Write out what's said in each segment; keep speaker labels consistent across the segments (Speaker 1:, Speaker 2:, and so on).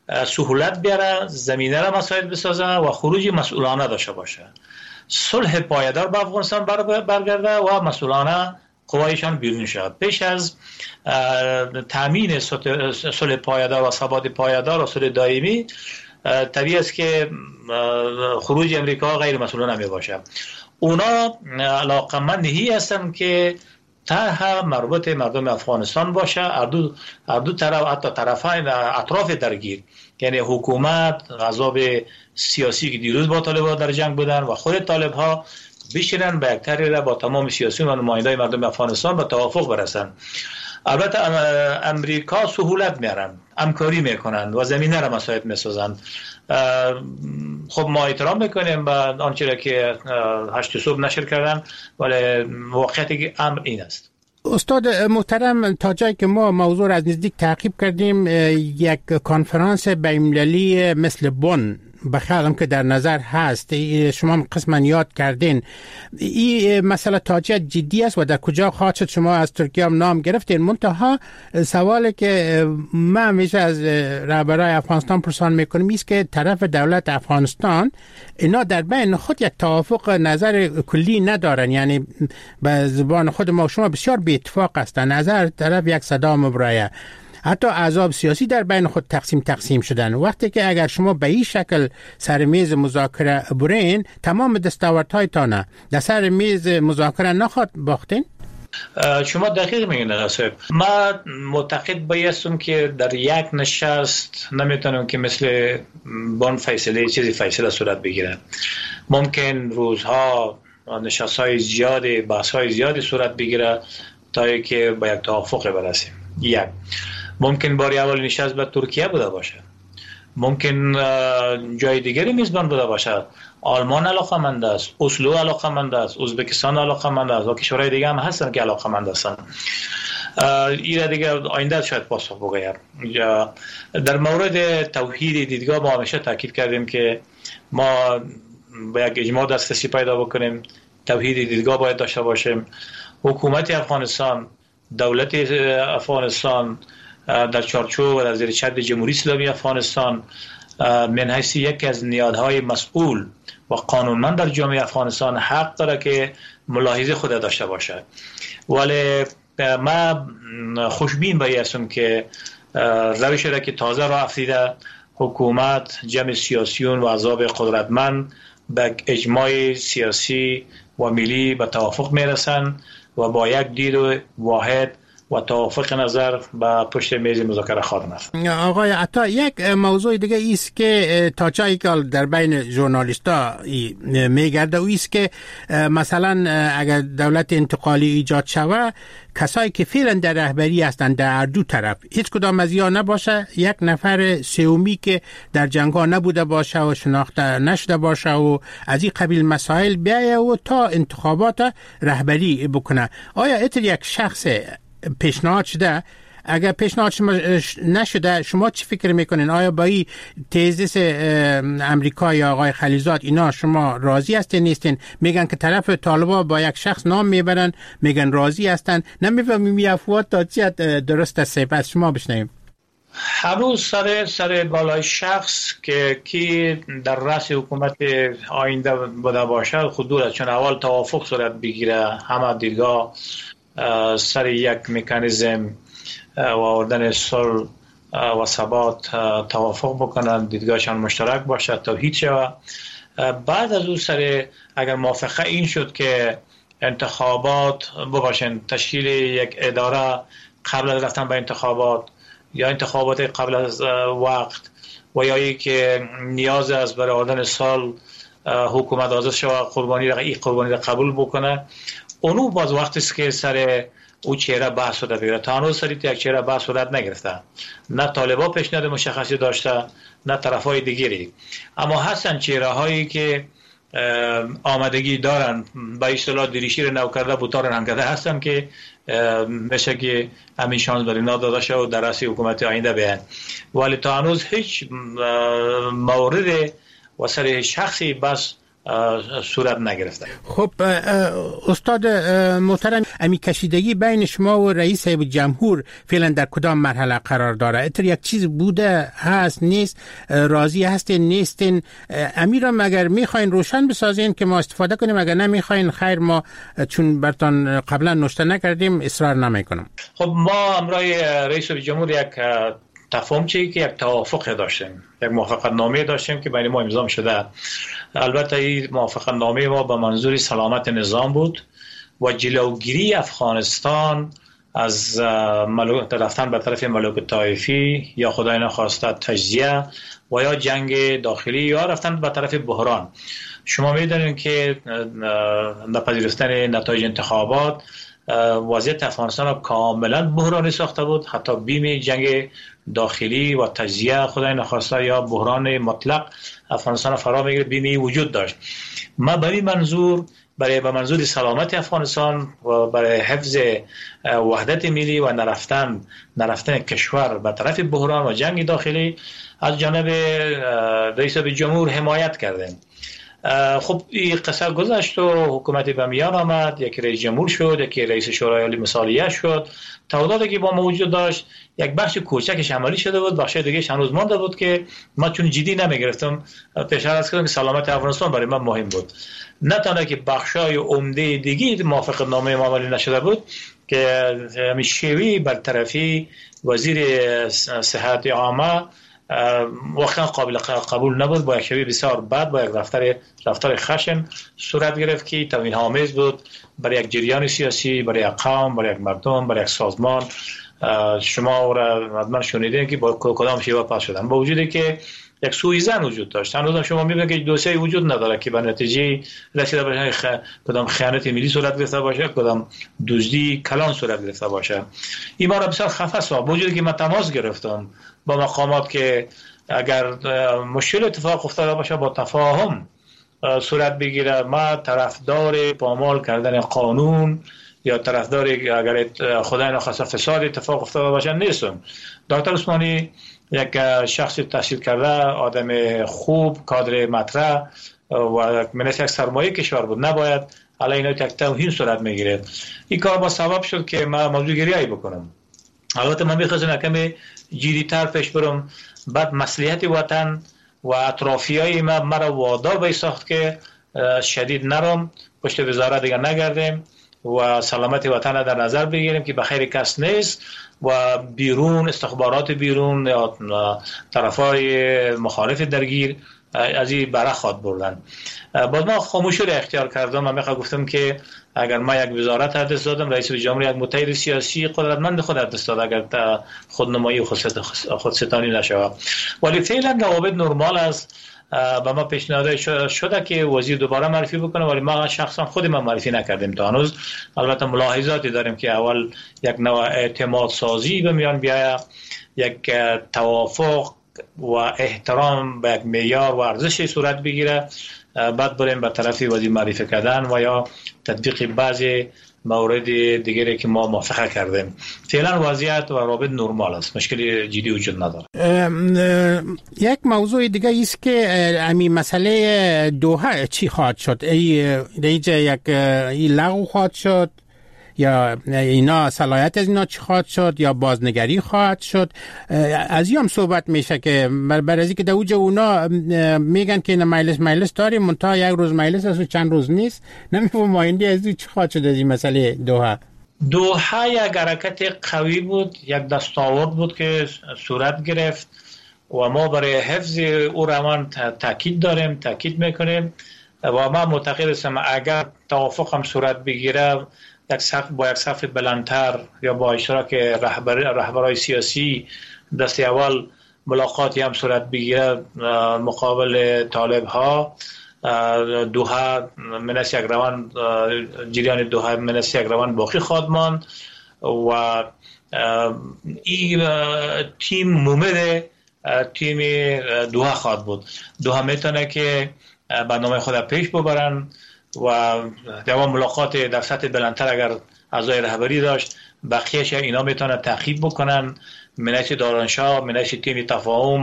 Speaker 1: سهولت بیاره، زمینه را مساعد بسازه و خروج مسئولانه داشته باشه. صلح پایدار به افغانستان برگرده و مسئولانه قوایشان بیرون شود. پیش از تامین صلح پایدار و ثبات پایدار و صلح دائمی، طبیعی است که خروج امریکا غیر مسئولانه می باشه. اونا علاقمندی هستند که طرح مربوط مردم افغانستان باشه، هر دو طرف، حتی طرفین اطراف درگیر، یعنی حکومت، غضب سیاسی که دیروز با طالبان در جنگ بودن و خود طالبها بشینن به یک طرح با تمام سیاسی و نمایندای مردم افغانستان به توافق برسن. البته امریکا سهولت میارن، همکاری میکنن و زمینه را مساعد میسازن. خب ما احترام میکنیم به آنچه که 8 صبح نشر کردن، ولی واقعیتی که امر این است.
Speaker 2: استاد محترم، تا جایی که ما موضوع را از نزدیک تعقیب کردیم، یک کنفرانس بین‌المللی مثل بن بخیالم که در نظر هست، شما قسما یاد کردین، این مسئله تاجیت جدی است و در کجا خواهد شد؟ شما از ترکیه هم نام گرفتین. منتها سوالی که من همیشه از رهبرای افغانستان پرسان میکنم است که طرف دولت افغانستان اینا در بین خود یک توافق نظر کلی ندارن، یعنی به زبان خود ما شما بسیار بی اتفاق هستن، نظر طرف یک صدا مبرایه، حتی احزاب سیاسی در بین خود تقسیم شدن. وقتی که اگر شما به این شکل سر میز مذاکره برین، تمام دستاوردهایتان در سر میز مذاکره نخواهد باختین؟
Speaker 1: شما دقیق میگین آقا. ما معتقد بایستم که در یک نشست نمیتونم که مثل بان فیصله صورت بگیره. ممکن روزها نشست‌های زیادی، بحث‌های زیادی صورت بگیره تا که به یک توافق برسیم. یک ممکن باری اول نشست به ترکیه بوده باشه، ممکن جای دیگری میزبان بوده باشه. آلمان علاقمند است، اسلو علاقمند است، ازبکستان علاقمند است و کشورهای دیگه هم هستن که علاقمند هستن. این دیگه آینده شاید پاسخ بگوید. در مورد توحید دیدگاه ما همیشه تاکید کردیم که ما با یک اجماع دسترسی پیدا بکنیم، توحید دیدگاه باید داشته باشیم. حکومت افغانستان، دولت افغانستان در چارچوب و در زیر چتر جمهوری اسلامی افغانستان من حیث یک از نهادهای مسئول و قانونمند در جامعه افغانستان حق داره که ملاحظه خود داشته باشه. ولی ما خوشبین بایستم که روشی را که تازه راه افتیده، حکومت، جمع سیاسیون و احزاب قدرتمند به اجماع سیاسی و ملی به توافق میرسن و با یک دید واحد و توافق نظر به پشت میز مذاکره خواهد رفت.
Speaker 2: آقای عطا، یک موضوع دیگه ایست که تا جایی که در بین ژورنالیست‌ها میگرده و ایست که مثلا اگر دولت انتقالی ایجاد شوه، کسایی که فعلا در رهبری هستند در هر دو طرف هیچ کدام از یا نباشه، یک نفر سومی که در جنگ‌ها نبوده باشه و شناخته نشده باشه و از این قبیل مسائل بیایه و تا انتخابات رهبری بکنه. آیا اتر یک شخص پیشنهاد شده؟ اگر پیشنهاد نشده شما چی فکر میکنین؟ آیا با این تزیس امریکا یا آقای خلیزاد اینا شما راضی هستین نیستین؟ میگن که طرف طالبا با یک شخص نام میبرن، میگن راضی هستن، نمیفهمیم این افواه تا چی درست است. پس شما بشنویم.
Speaker 1: هنوز سر بالای شخص که کی در رأس حکومت آینده بوده باشه خود چون اول توافق صورت بگیره، همه دیدگاه سر یک مکانیزم و آوردن صلح و ثبات توافق بکنن، دیدگاهشان مشترک باشه، توحید شود. بعد از اون سر اگر موافقه این شد که انتخابات بباشن، تشکیل یک اداره قبل از رفتن به انتخابات یا انتخابات قبل از وقت و یا ای که نیاز است برای آوردن صلح حکومت آزاد شود، قربانی را قبول بکنه، اونو باز وقتی است که سر او چهره بحث صورت بگیره. تا هنوز سر یک چهره بحث صورت نگرفته، نه طالبا پیشنهاد مشخصی داشته نه طرفای دیگری، اما هستن چهره هایی که آمادگی دارن، به اصطلاح دریشی نو کرده بوتار هم کرده هستن که میشه که همین شانس برای اینا داده شد و در رأس حکومت آینده بیان. ولی تا هنوز هیچ مورد و سر شخصی بس صورت نگرفته.
Speaker 2: خب استاد محترم، امی کشیدگی بین شما و رئیس جمهور فعلا در کدام مرحله قرار داره؟ اتر یک چیز بوده هست نیست؟ راضی هستین نیستین؟ امیرم اگر میخواین روشن بسازین که ما استفاده کنیم، اگر نمیخواین خیر، ما چون برتان قبلا نوشته نکردیم اصرار نمیکنم.
Speaker 1: خب ما امروز رئیس جمهور یک تفاهم که یک توافق داشتیم، یک موافقت نامه داشتیم که بین ما امضا شده. البته این موافقت نامه ما به منظور سلامت نظام بود و جلوگیری افغانستان از رفتن به طرف ملوک طایفی یا خدای نخواسته تجزیه و یا جنگ داخلی یا رفتن به طرف بحران. شما میدونید که نپذیرفتن نتایج انتخابات وضعیت افغانستان کاملا بحرانی ساخته بود. حتی بیم جنگ داخلی و تجزیه خدای نخواسته یا بحران مطلق افغانستان فرا میگیره، بیمی وجود داشت. ما به این منظور، به منظور سلامت افغانستان و برای حفظ وحدت ملی و نرفتن کشور به طرف بحران و جنگ داخلی از جانب رئیس جمهور حمایت کردیم. خب این قصه گذشت و حکومت به میان آمد، یکی رئیس جمهور شد، یکی رئیس شورای عالی مثالیه شد. تعهداتی که با ما وجود داشت یک بخش کوچکش عملی شده بود، بخش دیگه هنوز مانده بود که ما چون جدی نمیگرفتم. پیشنهاد کردم که سلامت افغانستان برای من مهم بود، نه تنها که بخشای عمده دیگه موافقت نامه ما عملی نشده بود که همین شیوی برطرفی وزیر صحت عامه واقعا قابل قبول نبود. با یک شیوه بسیار بد، با یک رفتار خشن صورت گرفت که توهین‌آمیز بود برای یک جریان سیاسی، برای یک قوم، برای یک مردم، برای یک سازمان. شما را حتما شنیدین که با کدام شیوه پاس شدن، با وجودی که یک سوءظن وجود داشت. هنوز شما میبینید که دوسیه وجود نداره که به نتیجه رسیده باشه کدام خیانت ملی صورت گرفته باشه، کدام دزدی کلان صورت گرفته باشه. این ما را بسیار خفه ساخت. با وجودی که من تماس گرفتم با مقامات که اگر مشکل اتفاق افتاده باشه با تفاهم صورت بگیره. ما طرفدار پامال کردن قانون یا طرفدار اگر خدای نخواسته فساد اتفاق افتاده باشه نیستم. دکتر عثمانی یک شخص تحصیل کرده، آدم خوب، کادر مطرح و مناسب یک سرمایه کشور بود، نباید علی اینا یک توهین صورت میگیره. این کار با سبب شد که من موضوع گریایی بکنم. البته من میخواستم کمی جدی‌تر پیش برم. بعد مصلحت وطن و اطرافیای مرا وادار به ساخت که شدید نرم، پشت وزارت دیگر نگردیم و سلامت وطن در نظر بگیریم که بخیر کس نیست و بیرون استخبارات بیرون یا طرفای مخالف درگیر از این بره خواد بردن. باز ما خاموشی را اختیار کردم. من گفتم که اگر ما یک وزارت از دست دادم، رئیس جمهور یک متحد سیاسی قدرتمند خود از دست داد اگر خودنمایی و خودستانی نشود. ولی فعلا روابط نرمال است. با ما پیشنهاد شده که وزیر دوباره معرفی بکنه، ولی ما شخصا خود ما معرفی نکردیم تا هنوز. البته ملاحظاتی داریم که اول یک نوع اعتماد سازی به میان بیاید، یک توافق و احترام به یک معیار و ارزش صورت بگیره، بعد بریم به طرف وزیر معرفی کردن و یا تطبیق بعضی مورد دیگری که ما موافقه کردیم. فعلا وضعیت و روابط نرمال است، مشکلی جدی وجود نداره.
Speaker 2: یک موضوع دیگه است که امی مسئله دوحه چی خواهد شد؟ اینجا یک لغو خواهد شد یا اینا صلاحیت از اینا چی خواهد شد یا بازنگری خواهد شد؟ از این هم صحبت میشه که برای که در اوج اونا میگن که اینا مجلس داریم منتها یک روز مجلس است و چند روز نیست. نمیفهم آینده از چی خواهد شد از این مسئله دوحه؟
Speaker 1: دوحه یک حرکت قوی بود، یک دستاورد بود که صورت گرفت و ما برای حفظ او روان تاکید میکنیم و ما معتقد هستم اگر توافق هم صورت بگیره با یک صف بلندتر یا با اشتراک رهبرای سیاسی دست اول ملاقاتی هم صورت بگیره مقابل طالب ها، دوحه منس یک روان جریان دوحه منس یک روان باقی خواهد ماند و این تیم مومد تیم دوحه خواهد بود. دوحه میتونه که برنامه خود پیش ببرن و دوام ملاقات در سطح بلندتر اگر اعضای رهبری داشت بقیه‌اش اینا میتونن تعقیب بکنن. منش دارانشاه، منش تیم تفاهم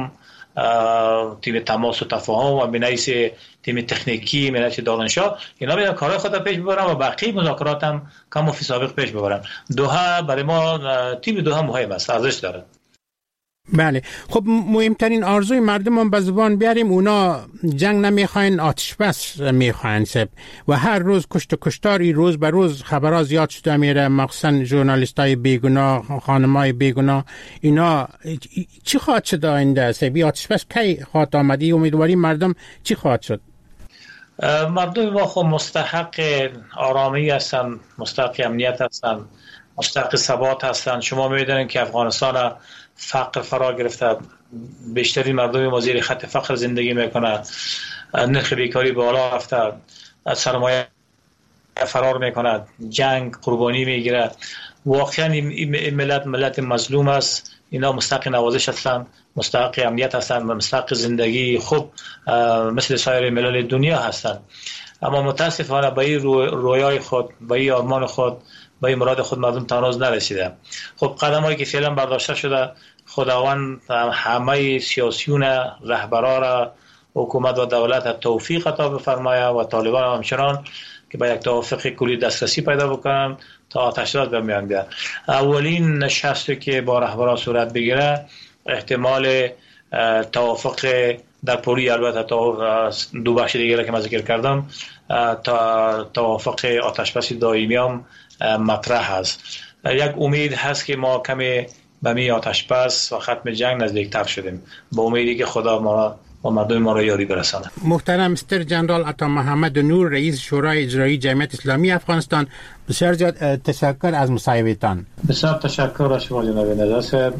Speaker 1: تیم تماس و تفاهم و بنیس تیم تکنیکی ملت دانشگاه اینا میان کارهای خود پیش ببرن و باقی مذاکرات هم کم و فی سابق پیش ببرن. دوحه برای ما تیم دوحه مهم است، ارزش داره.
Speaker 2: بله خب مهمترین آرزوی مردم هم به زبان بیاریم، اونا جنگ نمیخواین، آتش بس میخواین سب و هر روز کشت و کشتاری روز به روز خبرها زیاد شده میره، مخصوصا ژورنالیستای بیگناه، خانمای بیگناه. اینا چی خواهد شد آینده سب؟ آتش بس کی خواهد آمدی؟ امیدواری مردم چی خواهد شد؟
Speaker 1: مردم ما خب مستحق آرامی هستن، مستحق امنیت هستن، مستحق ثبات هستن. شما می‌دونید که افغانستان فقر فرا گرفته، بیشترین مردم ما زیر خط فقر زندگی میکنه، نرخ بیکاری بالا رفته، سرمایه فرار میکنه، جنگ قربانی میگیره. واقعا این ملت مظلوم است. اینا مستحق نوازش هستند، مستحق امنیت هستند، مستحق زندگی خوب مثل سایر ملل دنیا هستند. اما متاسفانه به این رویای خود، به این آرمان خود، به این مراد خود مردم تا هنوز نرسیده. خب قدمایی که فعلا برداشته شده، خداوند همه سیاسیون رهبرا را، حکومت و دولت توفیق عطا بفرماید و طالبان همچنان که با یک توافق کلی دسترسی پیدا بکنن تا آتش بس به میان بیاد. اولین نشستی که با رهبران صورت بگیره احتمال توافق در پوری، البته تا دو بخش دیگه که من ذکر کردم، تا توافق آتش بس دائمی هم مطرح است. یک امید هست که ما کمی به می آتش بس و ختم جنگ نزدیکتر شدیم، با امیدی که خدا ما و مردم ما را یاری برسانه.
Speaker 2: محترم مستر جنرال عطا محمد نور، رئیس شورای اجرایی جمعیت اسلامی افغانستان، بسیار زیاد تشکر از مصاحبهتان.
Speaker 1: بسیار تشکر از شما جناب نظر صاحب.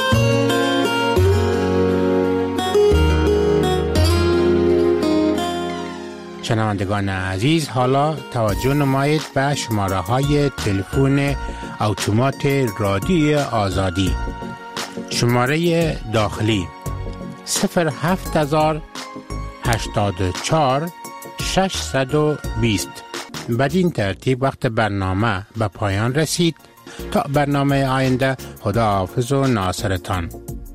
Speaker 2: شنوندگان عزیز، حالا توجه نمایید به شماره های تلفن اتومات رادیو آزادی. شماره داخلی 07084 620. بدین ترتیب وقت برنامه به پایان رسید. تا برنامه آینده، خدا حافظ و ناصرتان.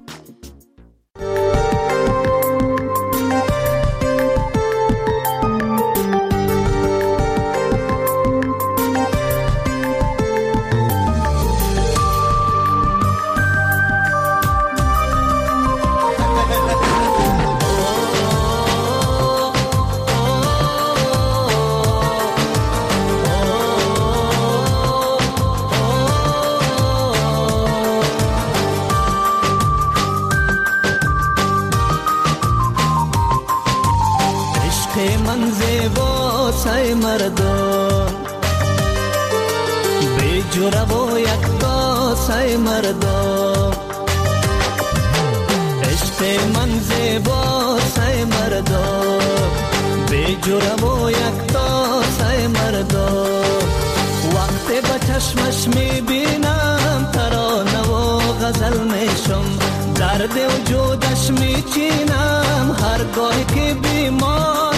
Speaker 3: چشمش میبینم ترانه و غزل میشم، درد وجودش میچینم هرگاهی که بیمار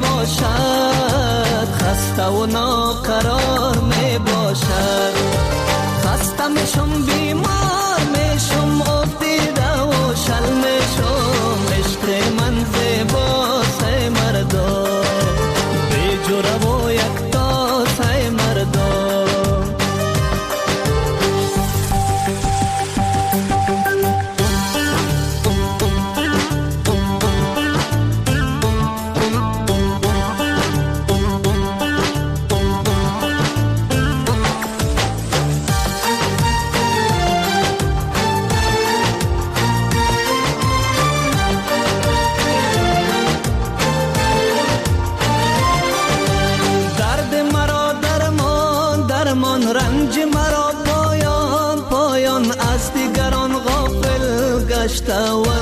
Speaker 3: میباشد، خسته و ناقرار میباشد. خسته میشم، بیمار میشم، آب دیده و شل میشم. عشق من زیباست ای مردم، بی جوره و یکتاست ای مردم. رنج مرا پایان پایان از دیگران غافل گشته و